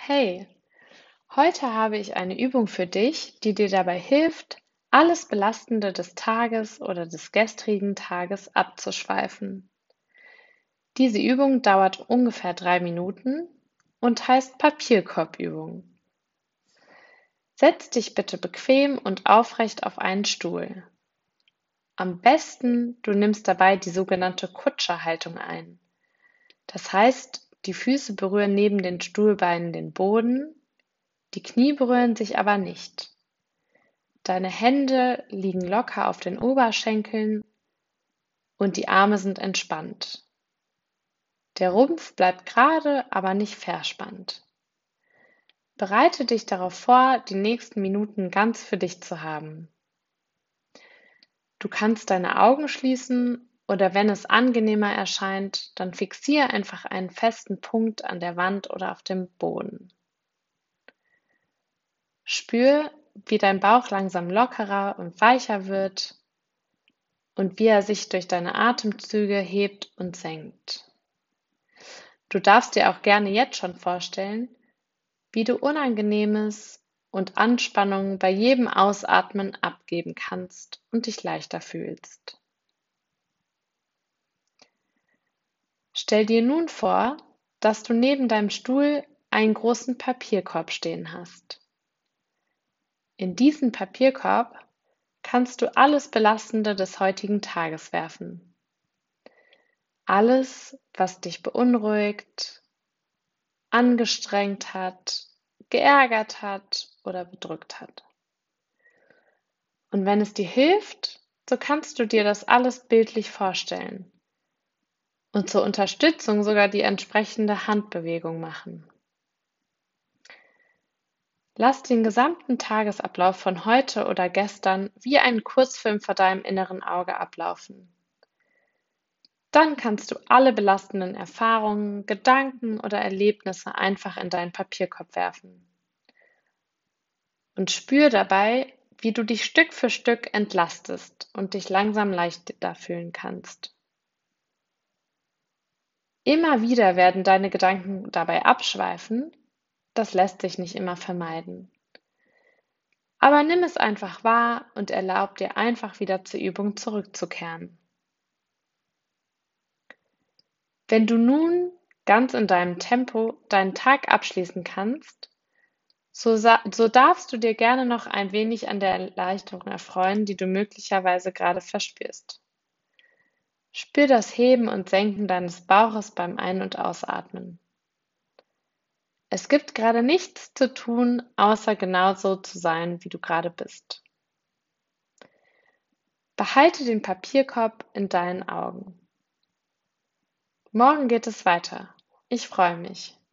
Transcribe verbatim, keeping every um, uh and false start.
Hey, heute habe ich eine Übung für dich, die dir dabei hilft, alles Belastende des Tages oder des gestrigen Tages abzuschweifen. Diese Übung dauert ungefähr drei Minuten und heißt Papierkorbübung. Setz dich bitte bequem und aufrecht auf einen Stuhl. Am besten, du nimmst dabei die sogenannte Kutscherhaltung ein. Das heißt, die Füße berühren neben den Stuhlbeinen den Boden, die Knie berühren sich aber nicht. Deine Hände liegen locker auf den Oberschenkeln und die Arme sind entspannt. Der Rumpf bleibt gerade, aber nicht verspannt. Bereite dich darauf vor, die nächsten Minuten ganz für dich zu haben. Du kannst deine Augen schließen oder wenn es angenehmer erscheint, dann fixiere einfach einen festen Punkt an der Wand oder auf dem Boden. Spür, wie dein Bauch langsam lockerer und weicher wird und wie er sich durch deine Atemzüge hebt und senkt. Du darfst dir auch gerne jetzt schon vorstellen, wie du Unangenehmes und Anspannung bei jedem Ausatmen abgeben kannst und dich leichter fühlst. Stell dir nun vor, dass du neben deinem Stuhl einen großen Papierkorb stehen hast. In diesen Papierkorb kannst du alles Belastende des heutigen Tages werfen. Alles, was dich beunruhigt, angestrengt hat, geärgert hat oder bedrückt hat. Und wenn es dir hilft, so kannst du dir das alles bildlich vorstellen und zur Unterstützung sogar die entsprechende Handbewegung machen. Lass den gesamten Tagesablauf von heute oder gestern wie einen Kurzfilm vor deinem inneren Auge ablaufen. Dann kannst du alle belastenden Erfahrungen, Gedanken oder Erlebnisse einfach in deinen Papierkorb werfen. Und spür dabei, wie du dich Stück für Stück entlastest und dich langsam leichter fühlen kannst. Immer wieder werden deine Gedanken dabei abschweifen, das lässt sich nicht immer vermeiden. Aber nimm es einfach wahr und erlaub dir einfach wieder zur Übung zurückzukehren. Wenn du nun ganz in deinem Tempo deinen Tag abschließen kannst, so, so darfst du dir gerne noch ein wenig an der Erleichterung erfreuen, die du möglicherweise gerade verspürst. Spür das Heben und Senken deines Bauches beim Ein- und Ausatmen. Es gibt gerade nichts zu tun, außer genau so zu sein, wie du gerade bist. Behalte den Papierkorb in deinen Augen. Morgen geht es weiter. Ich freue mich.